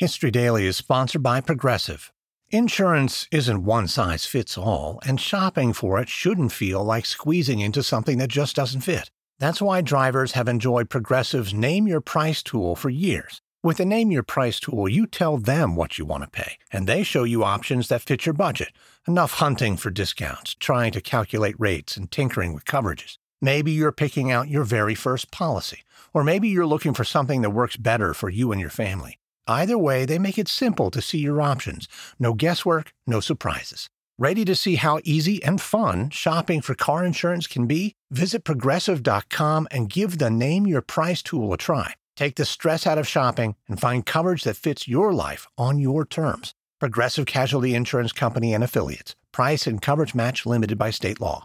History Daily is sponsored by Progressive. Insurance isn't one size fits all, and shopping for it shouldn't feel like squeezing into something that just doesn't fit. That's why drivers have enjoyed Progressive's Name Your Price tool for years. With the Name Your Price tool, you tell them what you want to pay, and they show you options that fit your budget. Enough hunting for discounts, trying to calculate rates, and tinkering with coverages. Maybe you're picking out your very first policy, or maybe you're looking for something that works better for you and your family. Either way, they make it simple to see your options. No guesswork, no surprises. Ready to see how easy and fun shopping for car insurance can be? Visit Progressive.com and give the Name Your Price tool a try. Take the stress out of shopping and find coverage that fits your life on your terms. Progressive Casualty Insurance Company and Affiliates. Price and coverage match limited by state law.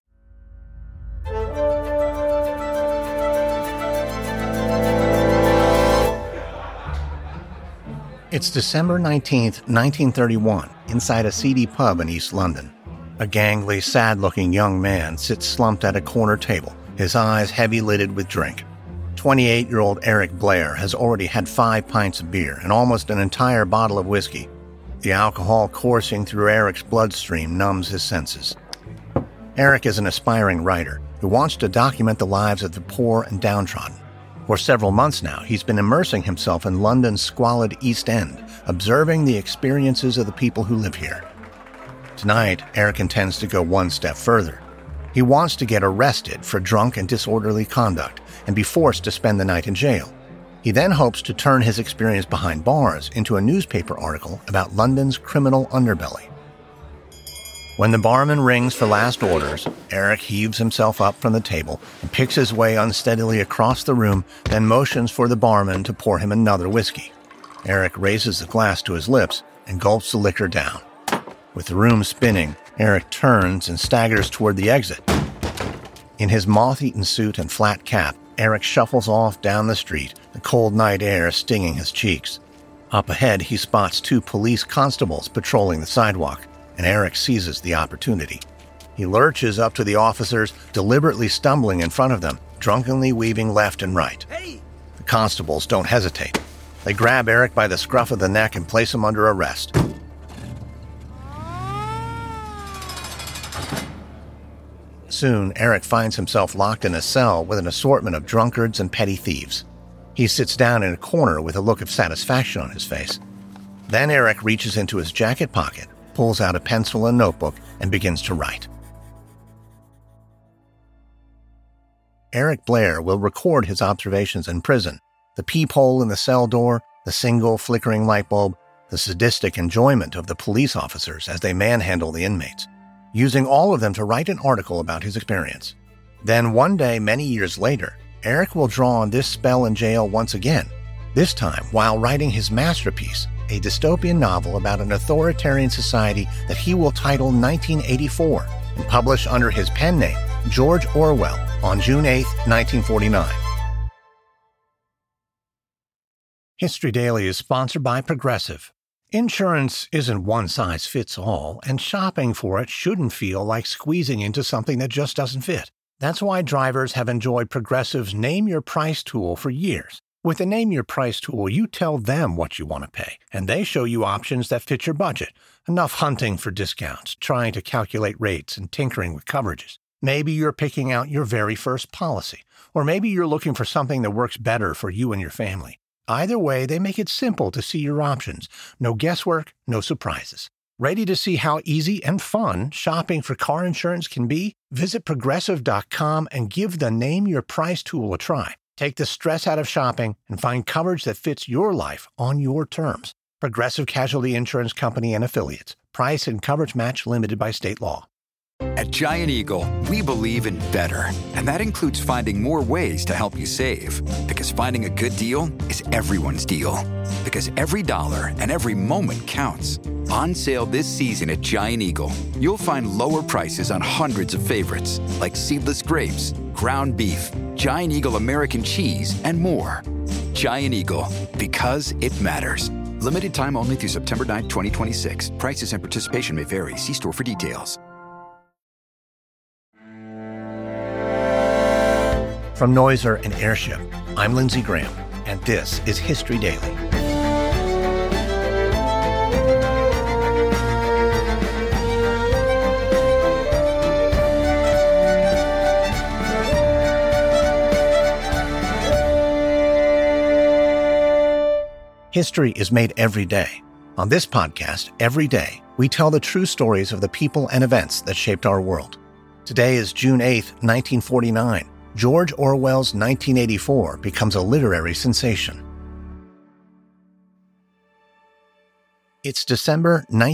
It's December 19th, 1931, inside a seedy pub in East London. A gangly, sad-looking young man sits slumped at a corner table, his eyes heavy-lidded with drink. 28-year-old Eric Blair has already had 5 pints of beer and almost an entire bottle of whiskey. The alcohol coursing through Eric's bloodstream numbs his senses. Eric is an aspiring writer who wants to document the lives of the poor and downtrodden. For several months now, he's been immersing himself in London's squalid East End, observing the experiences of the people who live here. Tonight, Eric intends to go one step further. He wants to get arrested for drunk and disorderly conduct and be forced to spend the night in jail. He then hopes to turn his experience behind bars into a newspaper article about London's criminal underbelly. When the barman rings for last orders, Eric heaves himself up from the table and picks his way unsteadily across the room, then motions for the barman to pour him another whiskey. Eric raises the glass to his lips and gulps the liquor down. With the room spinning, Eric turns and staggers toward the exit. In his moth-eaten suit and flat cap, Eric shuffles off down the street, the cold night air stinging his cheeks. Up ahead, he spots 2 police constables patrolling the sidewalk, and Eric seizes the opportunity. He lurches up to the officers, deliberately stumbling in front of them, drunkenly weaving left and right. Hey! The constables don't hesitate. They grab Eric by the scruff of the neck and place him under arrest. Soon, Eric finds himself locked in a cell with an assortment of drunkards and petty thieves. He sits down in a corner with a look of satisfaction on his face. Then Eric reaches into his jacket pocket, pulls out a pencil and notebook, and begins to write. Eric Blair will record his observations in prison, the peephole in the cell door, the single flickering light bulb, the sadistic enjoyment of the police officers as they manhandle the inmates, using all of them to write an article about his experience. Then one day, many years later, Eric will draw on this spell in jail once again, this time while writing his masterpiece, a dystopian novel about an authoritarian society that he will title 1984 and publish under his pen name, George Orwell, on June 8, 1949. History Daily is sponsored by Progressive. Insurance isn't one size fits all, and shopping for it shouldn't feel like squeezing into something that just doesn't fit. That's why drivers have enjoyed Progressive's Name Your Price tool for years. With the Name Your Price tool, you tell them what you want to pay, and they show you options that fit your budget. Enough hunting for discounts, trying to calculate rates, and tinkering with coverages. Maybe you're picking out your very first policy, or maybe you're looking for something that works better for you and your family. Either way, they make it simple to see your options. No guesswork, no surprises. Ready to see how easy and fun shopping for car insurance can be? Visit Progressive.com and give the Name Your Price tool a try. Take the stress out of shopping and find coverage that fits your life on your terms. Progressive Casualty Insurance Company and Affiliates. Price and coverage match limited by state law. At Giant Eagle, we believe in better. And that includes finding more ways to help you save. Because finding a good deal is everyone's deal. Because every dollar and every moment counts. On sale this season at Giant Eagle, you'll find lower prices on hundreds of favorites, like seedless grapes, ground beef, Giant Eagle American cheese, and more. Giant Eagle, because it matters. Limited time only through September 9, 2026. Prices and participation may vary. See store for details. From Noiser and Airship, I'm Lindsey Graham, and this is History Daily. History is made every day. On this podcast, every day, we tell the true stories of the people and events that shaped our world. Today is June 8, 1949. George Orwell's 1984 becomes a literary sensation. It's December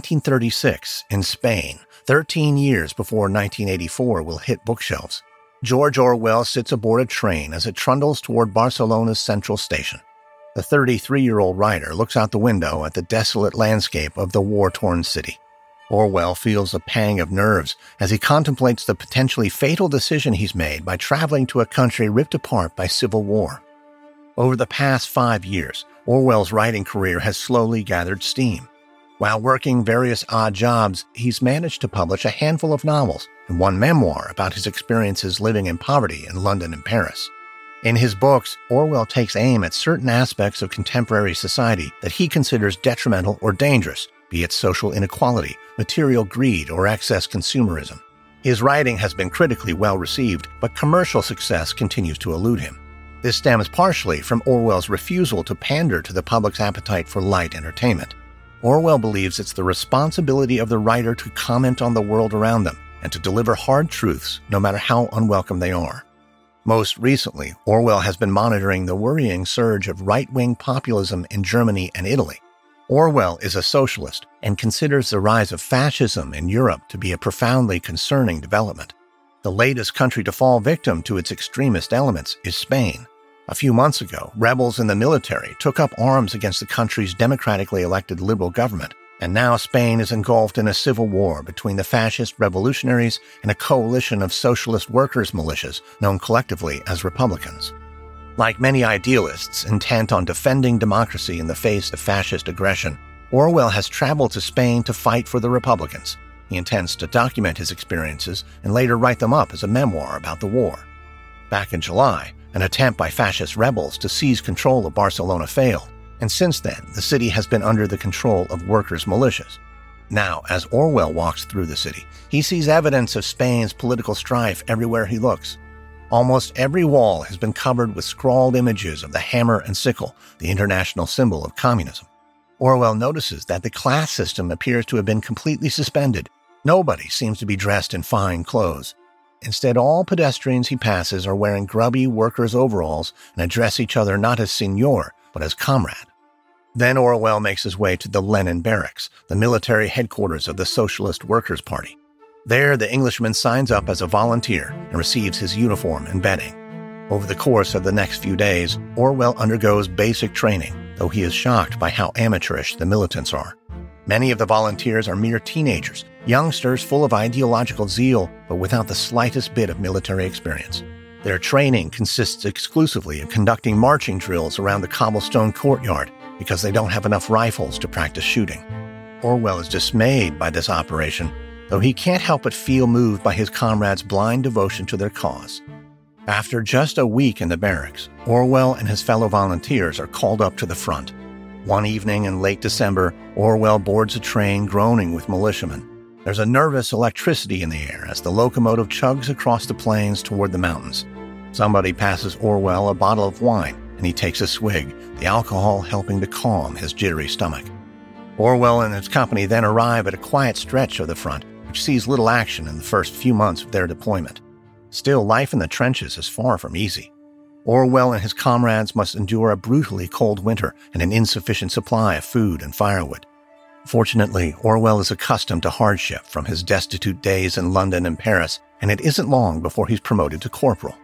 1936 in Spain, 13 years before 1984 will hit bookshelves. George Orwell sits aboard a train as it trundles toward Barcelona's central station. The 33-year-old writer looks out the window at the desolate landscape of the war-torn city. Orwell feels a pang of nerves as he contemplates the potentially fatal decision he's made by traveling to a country ripped apart by civil war. Over the past 5 years, Orwell's writing career has slowly gathered steam. While working various odd jobs, he's managed to publish a handful of novels and one memoir about his experiences living in poverty in London and Paris. In his books, Orwell takes aim at certain aspects of contemporary society that he considers detrimental or dangerous, be it social inequality, material greed, or excess consumerism. His writing has been critically well received, but commercial success continues to elude him. This stems partially from Orwell's refusal to pander to the public's appetite for light entertainment. Orwell believes it's the responsibility of the writer to comment on the world around them and to deliver hard truths, no matter how unwelcome they are. Most recently, Orwell has been monitoring the worrying surge of right-wing populism in Germany and Italy. Orwell is a socialist and considers the rise of fascism in Europe to be a profoundly concerning development. The latest country to fall victim to its extremist elements is Spain. A few months ago, rebels in the military took up arms against the country's democratically elected liberal government, and now Spain is engulfed in a civil war between the fascist revolutionaries and a coalition of socialist workers' militias known collectively as Republicans. Like many idealists intent on defending democracy in the face of fascist aggression, Orwell has traveled to Spain to fight for the Republicans. He intends to document his experiences and later write them up as a memoir about the war. Back in July, an attempt by fascist rebels to seize control of Barcelona failed, and since then, the city has been under the control of workers' militias. Now, as Orwell walks through the city, he sees evidence of Spain's political strife everywhere he looks. Almost every wall has been covered with scrawled images of the hammer and sickle, the international symbol of communism. Orwell notices that the class system appears to have been completely suspended. Nobody seems to be dressed in fine clothes. Instead, all pedestrians he passes are wearing grubby workers' overalls and address each other not as senor, but as comrade. Then Orwell makes his way to the Lenin Barracks, the military headquarters of the Socialist Workers' Party. There, the Englishman signs up as a volunteer and receives his uniform and bedding. Over the course of the next few days, Orwell undergoes basic training, though he is shocked by how amateurish the militants are. Many of the volunteers are mere teenagers, youngsters full of ideological zeal, but without the slightest bit of military experience. Their training consists exclusively of conducting marching drills around the cobblestone courtyard because they don't have enough rifles to practice shooting. Orwell is dismayed by this operation, though he can't help but feel moved by his comrades' blind devotion to their cause. After just a week in the barracks, Orwell and his fellow volunteers are called up to the front. One evening in late December, Orwell boards a train groaning with militiamen. There's a nervous electricity in the air as the locomotive chugs across the plains toward the mountains. Somebody passes Orwell a bottle of wine, and he takes a swig, the alcohol helping to calm his jittery stomach. Orwell and his company then arrive at a quiet stretch of the front, which sees little action in the first few months of their deployment. Still, life in the trenches is far from easy. Orwell and his comrades must endure a brutally cold winter and an insufficient supply of food and firewood. Fortunately, Orwell is accustomed to hardship from his destitute days in London and Paris, and it isn't long before he's promoted to corporal.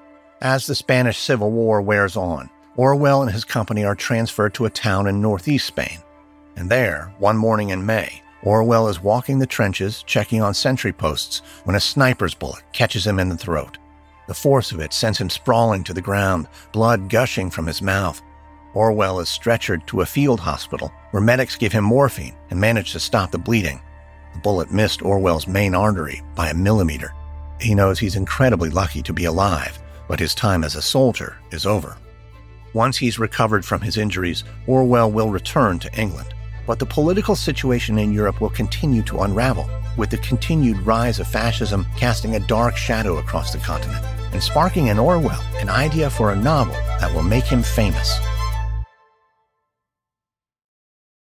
As the Spanish Civil War wears on, Orwell and his company are transferred to a town in northeast Spain. And there, one morning in May, Orwell is walking the trenches, checking on sentry posts, when a sniper's bullet catches him in the throat. The force of it sends him sprawling to the ground, blood gushing from his mouth. Orwell is stretchered to a field hospital, where medics give him morphine and manage to stop the bleeding. The bullet missed Orwell's main artery by a millimeter. He knows he's incredibly lucky to be alive, but his time as a soldier is over. Once he's recovered from his injuries, Orwell will return to England. But the political situation in Europe will continue to unravel, with the continued rise of fascism casting a dark shadow across the continent and sparking in Orwell an idea for a novel that will make him famous.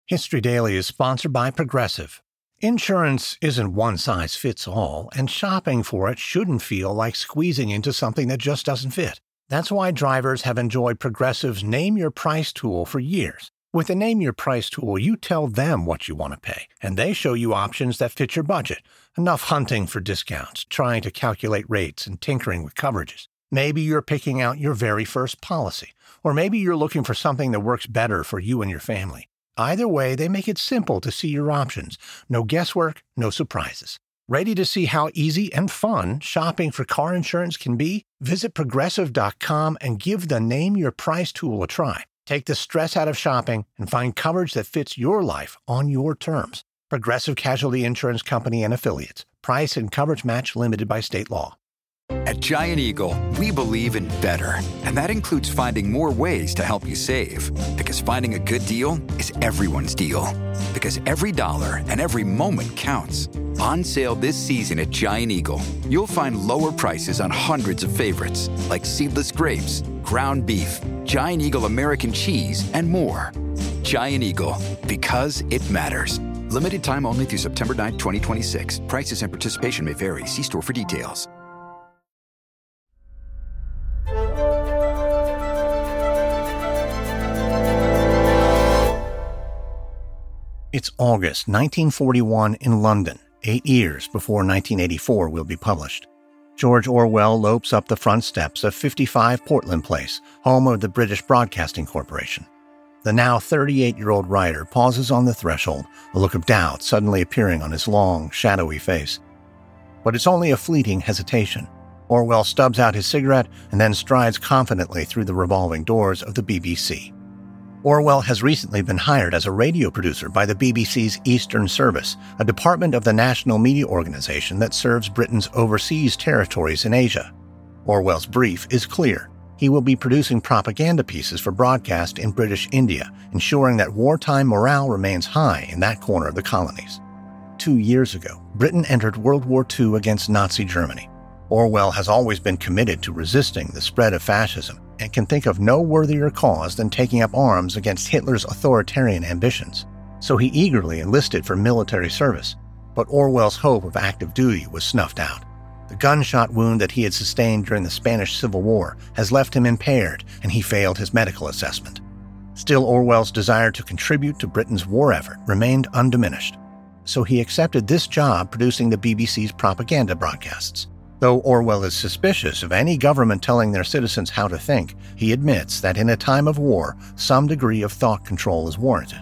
History Daily is sponsored by Progressive. Insurance isn't one size fits all, and shopping for it shouldn't feel like squeezing into something that just doesn't fit. That's why drivers have enjoyed Progressive's Name Your Price tool for years. With the Name Your Price tool, you tell them what you want to pay, and they show you options that fit your budget. Enough hunting for discounts, trying to calculate rates, and tinkering with coverages. Maybe you're picking out your very first policy, or maybe you're looking for something that works better for you and your family. Either way, they make it simple to see your options. No guesswork, no surprises. Ready to see how easy and fun shopping for car insurance can be? Visit Progressive.com and give the Name Your Price tool a try. Take the stress out of shopping and find coverage that fits your life on your terms. Progressive Casualty Insurance Company and Affiliates. Price and coverage match limited by state law. At Giant Eagle, we believe in better, and that includes finding more ways to help you save. Because finding a good deal is everyone's deal. Because every dollar and every moment counts. On sale this season at Giant Eagle, you'll find lower prices on hundreds of favorites, like seedless grapes, ground beef, Giant Eagle American cheese, and more. Giant Eagle, because it matters. Limited time only through September 9, 2026. Prices and participation may vary. See store for details. It's August 1941 in London, 8 years before 1984 will be published. George Orwell lopes up the front steps of 55 Portland Place, home of the British Broadcasting Corporation. The now 38-year-old writer pauses on the threshold, a look of doubt suddenly appearing on his long, shadowy face. But it's only a fleeting hesitation. Orwell stubs out his cigarette and then strides confidently through the revolving doors of the BBC. Orwell has recently been hired as a radio producer by the BBC's Eastern Service, a department of the national media organization that serves Britain's overseas territories in Asia. Orwell's brief is clear. He will be producing propaganda pieces for broadcast in British India, ensuring that wartime morale remains high in that corner of the colonies. 2 years ago, Britain entered World War II against Nazi Germany. Orwell has always been committed to resisting the spread of fascism and can think of no worthier cause than taking up arms against Hitler's authoritarian ambitions. So he eagerly enlisted for military service, but Orwell's hope of active duty was snuffed out. The gunshot wound that he had sustained during the Spanish Civil War has left him impaired, and he failed his medical assessment. Still, Orwell's desire to contribute to Britain's war effort remained undiminished. So he accepted this job producing the BBC's propaganda broadcasts. Though Orwell is suspicious of any government telling their citizens how to think, he admits that in a time of war, some degree of thought control is warranted.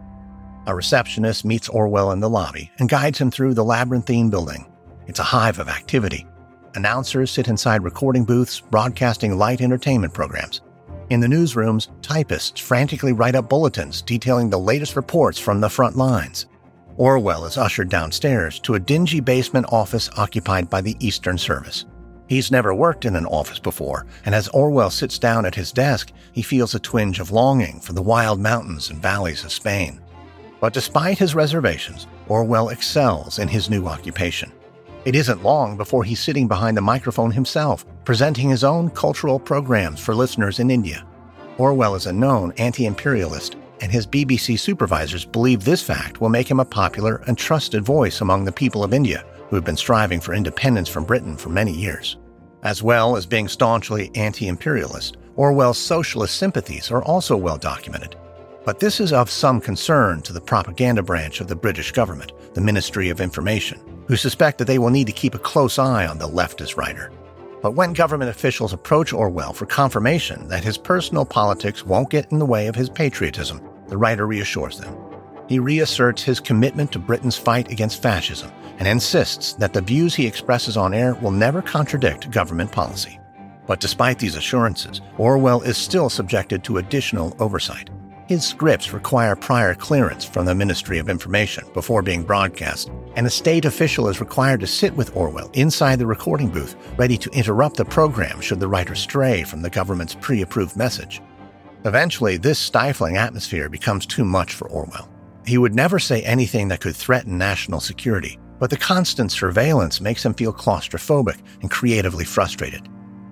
A receptionist meets Orwell in the lobby and guides him through the labyrinthine building. It's a hive of activity. Announcers sit inside recording booths, broadcasting light entertainment programs. In the newsrooms, typists frantically write up bulletins detailing the latest reports from the front lines. Orwell is ushered downstairs to a dingy basement office occupied by the Eastern Service. He's never worked in an office before, and as Orwell sits down at his desk, he feels a twinge of longing for the wild mountains and valleys of Spain. But despite his reservations, Orwell excels in his new occupation. It isn't long before he's sitting behind the microphone himself, presenting his own cultural programs for listeners in India. Orwell is a known anti-imperialist, and his BBC supervisors believe this fact will make him a popular and trusted voice among the people of India, who have been striving for independence from Britain for many years. As well as being staunchly anti-imperialist, Orwell's socialist sympathies are also well documented. But this is of some concern to the propaganda branch of the British government, the Ministry of Information, who suspect that they will need to keep a close eye on the leftist writer. But when government officials approach Orwell for confirmation that his personal politics won't get in the way of his patriotism, the writer reassures them. He reasserts his commitment to Britain's fight against fascism and insists that the views he expresses on air will never contradict government policy. But despite these assurances, Orwell is still subjected to additional oversight. His scripts require prior clearance from the Ministry of Information before being broadcast, and a state official is required to sit with Orwell inside the recording booth, ready to interrupt the program should the writer stray from the government's pre-approved message. Eventually, this stifling atmosphere becomes too much for Orwell. He would never say anything that could threaten national security, but the constant surveillance makes him feel claustrophobic and creatively frustrated.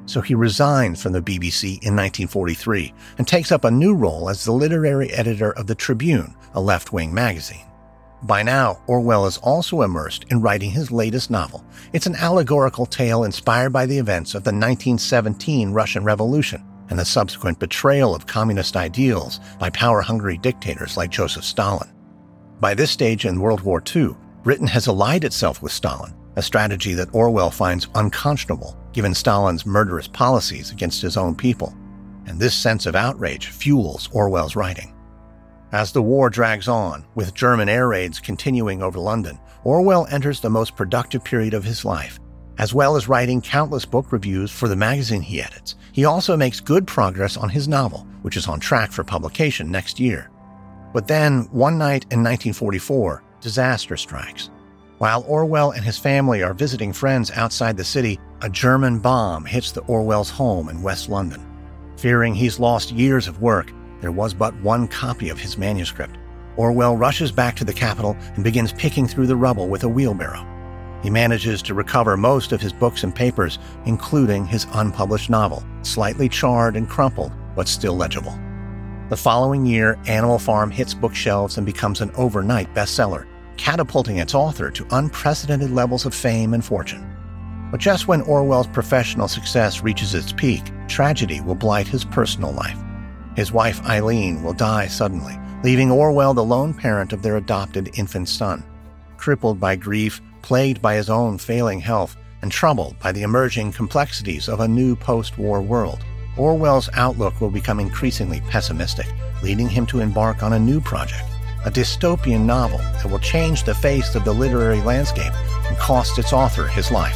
so he resigns from the BBC in 1943 and takes up a new role as the literary editor of the Tribune, a left-wing magazine. By now, Orwell is also immersed in writing his latest novel. It's an allegorical tale inspired by the events of the 1917 Russian Revolution and the subsequent betrayal of communist ideals by power-hungry dictators like Joseph Stalin. By this stage in World War II, Britain has allied itself with Stalin, a strategy that Orwell finds unconscionable given Stalin's murderous policies against his own people. And this sense of outrage fuels Orwell's writing. As the war drags on, with German air raids continuing over London, Orwell enters the most productive period of his life. As well as writing countless book reviews for the magazine he edits, he also makes good progress on his novel, which is on track for publication next year. But then, one night in 1944, disaster strikes. While Orwell and his family are visiting friends outside the city, a German bomb hits the Orwell's home in West London. Fearing he's lost years of work, there was but one copy of his manuscript. Orwell rushes back to the capital and begins picking through the rubble with a wheelbarrow. He manages to recover most of his books and papers, including his unpublished novel, slightly charred and crumpled, but still legible. The following year, Animal Farm hits bookshelves and becomes an overnight bestseller, catapulting its author to unprecedented levels of fame and fortune. But just when Orwell's professional success reaches its peak, tragedy will blight his personal life. His wife Eileen will die suddenly, leaving Orwell the lone parent of their adopted infant son. Crippled by grief, plagued by his own failing health, and troubled by the emerging complexities of a new post-war world, Orwell's outlook will become increasingly pessimistic, leading him to embark on a new project, a dystopian novel that will change the face of the literary landscape and cost its author his life.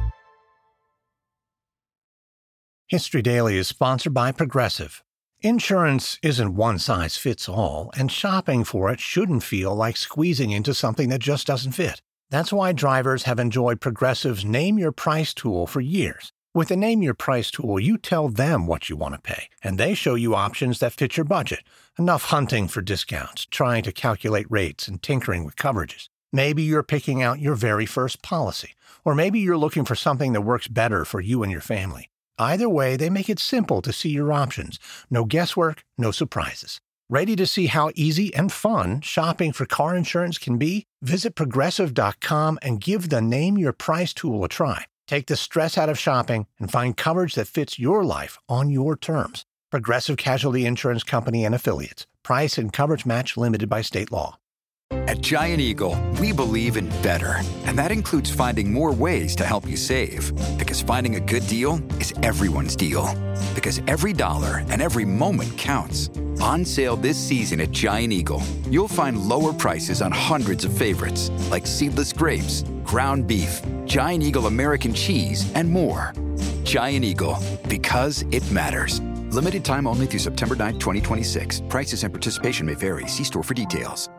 History Daily is sponsored by Progressive. Insurance isn't one-size-fits-all, and shopping for it shouldn't feel like squeezing into something that just doesn't fit. That's why drivers have enjoyed Progressive's Name Your Price tool for years. With the Name Your Price tool, you tell them what you want to pay, and they show you options that fit your budget. Enough hunting for discounts, trying to calculate rates, and tinkering with coverages. Maybe you're picking out your very first policy, or maybe you're looking for something that works better for you and your family. Either way, they make it simple to see your options. No guesswork, no surprises. Ready to see how easy and fun shopping for car insurance can be? Visit Progressive.com and give the Name Your Price tool a try. Take the stress out of shopping and find coverage that fits your life on your terms. Progressive Casualty Insurance Company and Affiliates. Price and coverage match limited by state law. At Giant Eagle, we believe in better, and that includes finding more ways to help you save. Because finding a good deal is everyone's deal. Because every dollar and every moment counts. On sale this season at Giant Eagle, you'll find lower prices on hundreds of favorites, like seedless grapes, ground beef, Giant Eagle American cheese, and more. Giant Eagle, because it matters. Limited time only through September 9, 2026. Prices and participation may vary. See store for details.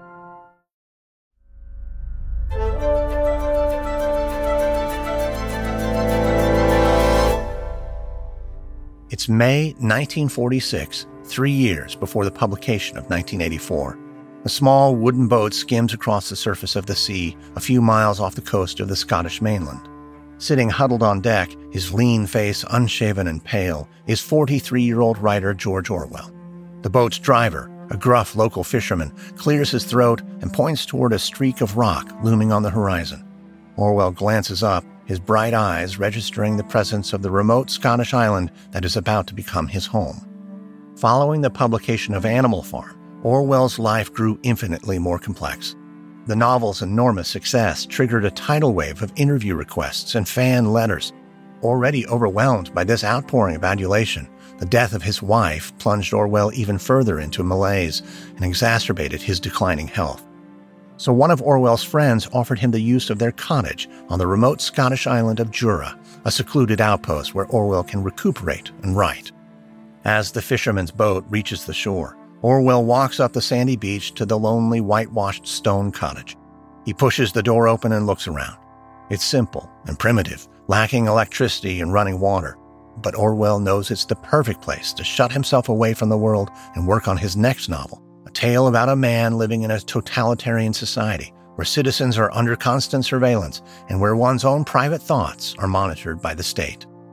It's May 1946, 3 years before the publication of 1984. A small wooden boat skims across the surface of the sea a few miles off the coast of the Scottish mainland. Sitting huddled on deck, his lean face unshaven and pale, is 43-year-old writer George Orwell. The boat's driver, a gruff local fisherman, clears his throat and points toward a streak of rock looming on the horizon. Orwell glances up, his bright eyes registering the presence of the remote Scottish island that is about to become his home. Following the publication of Animal Farm, Orwell's life grew infinitely more complex. The novel's enormous success triggered a tidal wave of interview requests and fan letters. Already overwhelmed by this outpouring of adulation, the death of his wife plunged Orwell even further into malaise and exacerbated his declining health. So one of Orwell's friends offered him the use of their cottage on the remote Scottish island of Jura, a secluded outpost where Orwell can recuperate and write. As the fisherman's boat reaches the shore, Orwell walks up the sandy beach to the lonely whitewashed stone cottage. He pushes the door open and looks around. It's simple and primitive, lacking electricity and running water. But Orwell knows it's the perfect place to shut himself away from the world and work on his next novel, a tale about a man living in a totalitarian society where citizens are under constant surveillance and where one's own private thoughts are monitored by the state.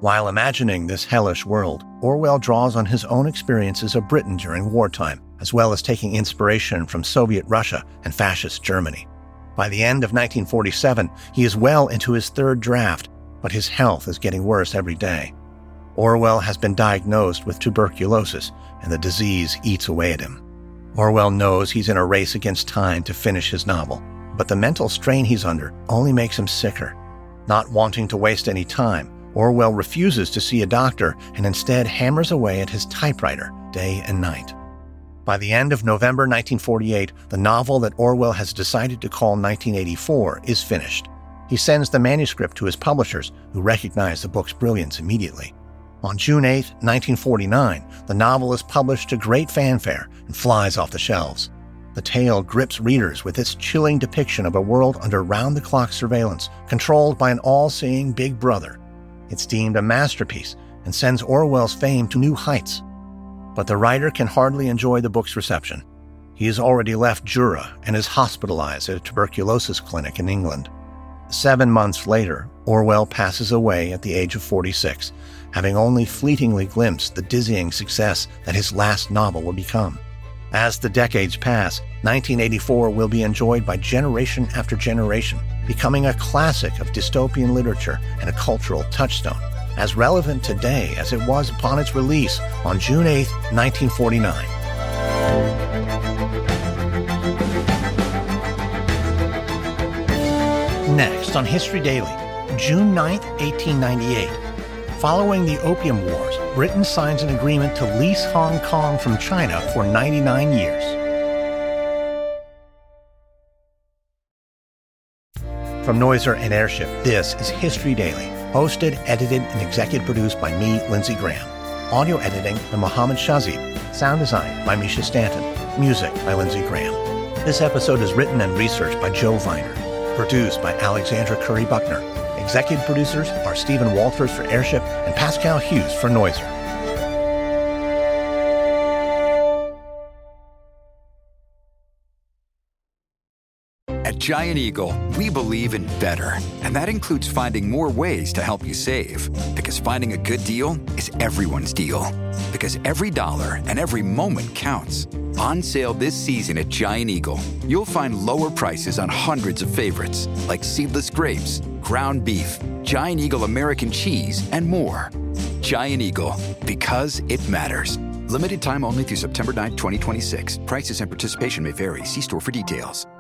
While imagining this hellish world, Orwell draws on his own experiences of Britain during wartime, as well as taking inspiration from Soviet Russia and fascist Germany. By the end of 1947, he is well into his third draft, but his health is getting worse every day. Orwell has been diagnosed with tuberculosis, and the disease eats away at him. Orwell knows he's in a race against time to finish his novel, but the mental strain he's under only makes him sicker. Not wanting to waste any time, Orwell refuses to see a doctor and instead hammers away at his typewriter day and night. By the end of November 1948, the novel that Orwell has decided to call 1984 is finished. He sends the manuscript to his publishers, who recognize the book's brilliance immediately. On June 8, 1949, the novel is published to great fanfare and flies off the shelves. The tale grips readers with its chilling depiction of a world under round-the-clock surveillance, controlled by an all-seeing Big Brother. It's deemed a masterpiece and sends Orwell's fame to new heights. But the writer can hardly enjoy the book's reception. He has already left Jura and is hospitalized at a tuberculosis clinic in England. 7 months later, Orwell passes away at the age of 46, having only fleetingly glimpsed the dizzying success that his last novel will become. As the decades pass, 1984 will be enjoyed by generation after generation, becoming a classic of dystopian literature and a cultural touchstone, as relevant today as it was upon its release on June 8, 1949. Next on History Daily, June 9, 1898. Following the Opium Wars, Britain signs an agreement to lease Hong Kong from China for 99 years. From Noiser and Airship, this is History Daily, hosted, edited, and executive produced by me, Lindsey Graham. Audio editing by Mohammed Shazib. Sound design by Misha Stanton. Music by Lindsey Graham. This episode is written and researched by Joe Viner. Produced by Alexandra Curry Buckner. Executive producers are Stephen Walters for Airship and Pascal Hughes for Noiser. At Giant Eagle, we believe in better, and that includes finding more ways to help you save. Because finding a good deal is everyone's deal. Because every dollar and every moment counts. On sale this season at Giant Eagle, you'll find lower prices on hundreds of favorites, like seedless grapes, ground beef, Giant Eagle American cheese, and more. Giant Eagle, because it matters. Limited time only through September 9, 2026. Prices and participation may vary. See store for details.